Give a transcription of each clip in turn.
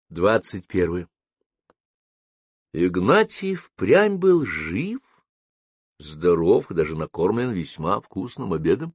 21. Игнатий впрямь был жив, здоров и даже накормлен весьма вкусным обедом.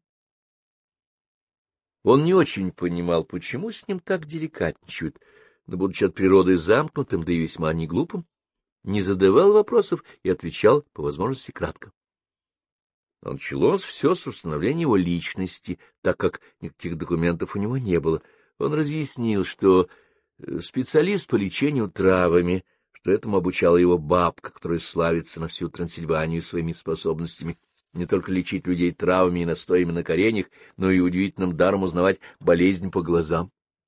Он не очень понимал, почему с ним так деликатничают, но, будучи от природы замкнутым, да и весьма неглупым, не задавал вопросов и отвечал, по возможности, кратко. Началось все с установления его личности, так как никаких документов у него не было. Он разъяснил, что специалист по лечению травами, что этому обучала его бабка, которая славится на всю Трансильванию своими способностями не только лечить людей травами и настоями на кореньях, но и удивительным даром узнавать болезнь по глазам.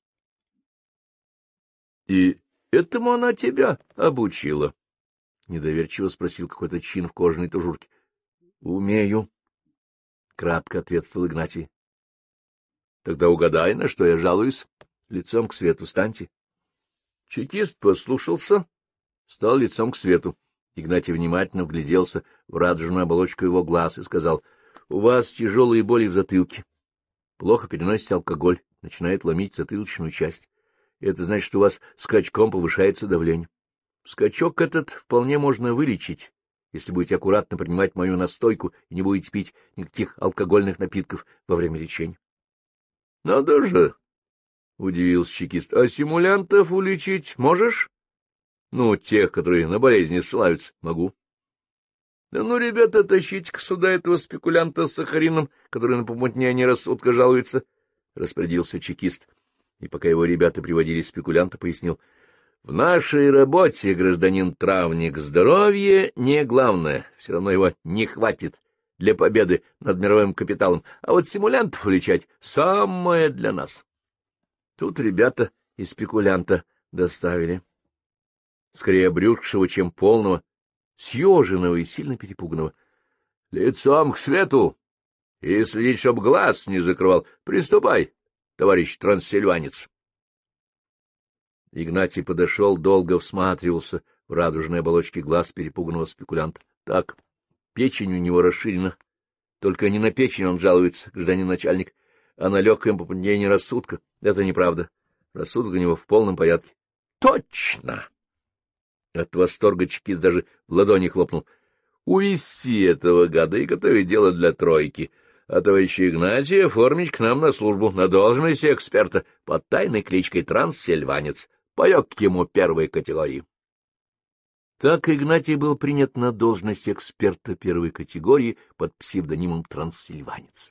— И этому она тебя обучила? — недоверчиво спросил какой-то чин в кожаной тужурке. — Умею, — кратко ответствовал Игнатий. — Тогда угадай, на что я жалуюсь. Лицом к свету станьте. Чекист послушался, стал лицом к свету. Игнатий внимательно вгляделся в радужную оболочку его глаз и сказал: — У вас тяжелые боли в затылке. Плохо переносите алкоголь, начинает ломить затылочную часть. Это значит, что у вас скачком повышается давление. Скачок этот вполне можно вылечить, если будете аккуратно принимать мою настойку и не будете пить никаких алкогольных напитков во время лечения. — Надо же! — удивился чекист. — А симулянтов улечить можешь? — Ну, тех, которые на болезни ссылаются, могу. — Да ну, ребята, тащите-ка сюда этого спекулянта с сахарином, который на помутнение рассудка жалуется, — распорядился чекист. И пока его ребята приводили спекулянта, пояснил: — В нашей работе, гражданин травник, здоровье не главное, все равно его не хватит для победы над мировым капиталом, а вот симулянтов уличать — самое для нас. Тут ребята и спекулянта доставили. Скорее обрюзгшего, чем полного, съеженного и сильно перепуганного. — Лицом к свету! И следить, чтоб глаз не закрывал. Приступай, товарищ трансильванец. Игнатий подошел, долго всматривался в радужные оболочки глаз перепуганного спекулянта. Так, печень у него расширена. Только не на печень он жалуется, гражданин начальник, а на легкое помутнение рассудка. Это неправда. Рассудок у него в полном порядке. — Точно! От восторга чекист даже в ладони хлопнул. — Увести этого гада и готовить дело для тройки, а товарища Игнатия оформить к нам на службу на должность эксперта под тайной кличкой Трансильванец. Паек ему первой категории. Так Игнатий был принят на должность эксперта первой категории под псевдонимом Трансильванец.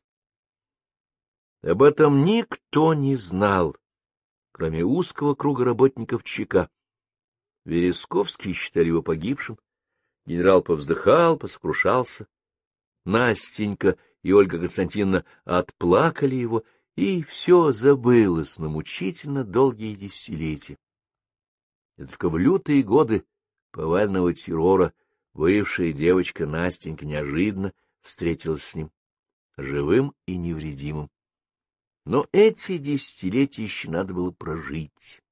Об этом никто не знал, кроме узкого круга работников ЧК. Вересковский считали его погибшим, генерал повздыхал, посокрушался. Настенька и Ольга Константиновна отплакали его, и все забылось на мучительно долгие десятилетия. И только в лютые годы повального террора бывшая девочка Настенька неожиданно встретилась с ним, живым и невредимым. Но эти десятилетия еще надо было прожить.